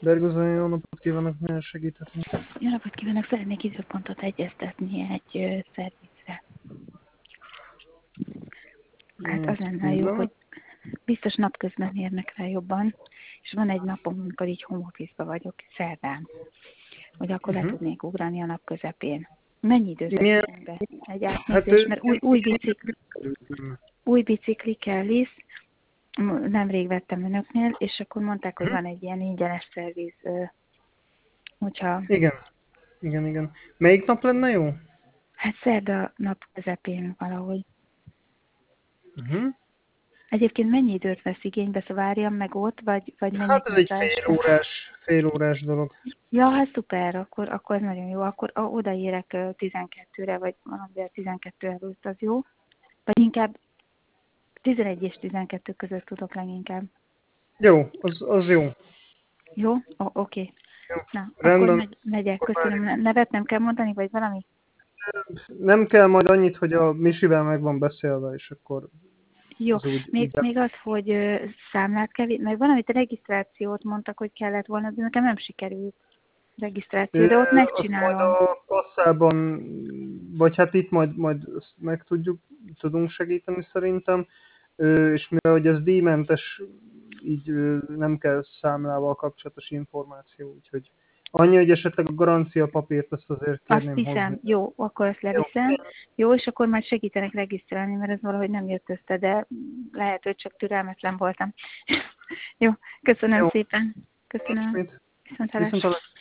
Bergozai, jó napot kívánok, milyen segíthetni? Jó napot kívánok, szeretnék időpontot egyeztetni egy szervizre. Hát az lenne jó, hogy biztos napközben érnek rá jobban, és van egy napom, amikor így home office-ba vagyok, szerdán, hogy akkor le tudnék ugrani a nap közepén. Mennyi időt veszünk be? Egy átnézés, mert új bicikli kell is, nemrég vettem önöknél, és akkor mondták, hogy van egy ilyen ingyenes szerviz, hogyha... Igen. Melyik nap lenne jó? Hát szerda nap közepén valahogy. Uh-huh. Egyébként mennyi időt vesz igénybe, szóval várjam meg ott, vagy menjek Hát ez egy vissza? fél órás dolog. Ja, hát szuper, akkor nagyon jó. Akkor odaérek 12-re, vagy valamivel 12 előtt, az jó. Vagy inkább 11 és 12 között tudok leginkább. Jó, az jó. Jó? Oké. Jó. Na, Rendben. akkor megyek. Köszönöm. Nevet nem kell mondani, vagy valami? Nem kell majd annyit, hogy a Misivel meg van beszélve, és akkor Jó. az úgy... Még az, hogy számlát kell, meg valamit regisztrációt mondtak, hogy kellett volna, de nekem nem sikerült regisztráció, de ott Azt majd megcsinálom. a kasszában, vagy hát itt majd ezt tudunk segíteni szerintem, és mivel hogy ez díjmentes, így nem kell számlával kapcsolatos információ, úgyhogy annyi, hogy esetleg a garancia papírt azt azért Azt kérném hozni. viszem, jó, akkor ezt leviszem. Jó, és akkor majd segítenek regisztrálni, mert ez valahogy nem jött össze, de lehet, hogy csak türelmetlen voltam. Jó, köszönöm Jó. szépen. Köszönöm. Mit? Viszontlátásra.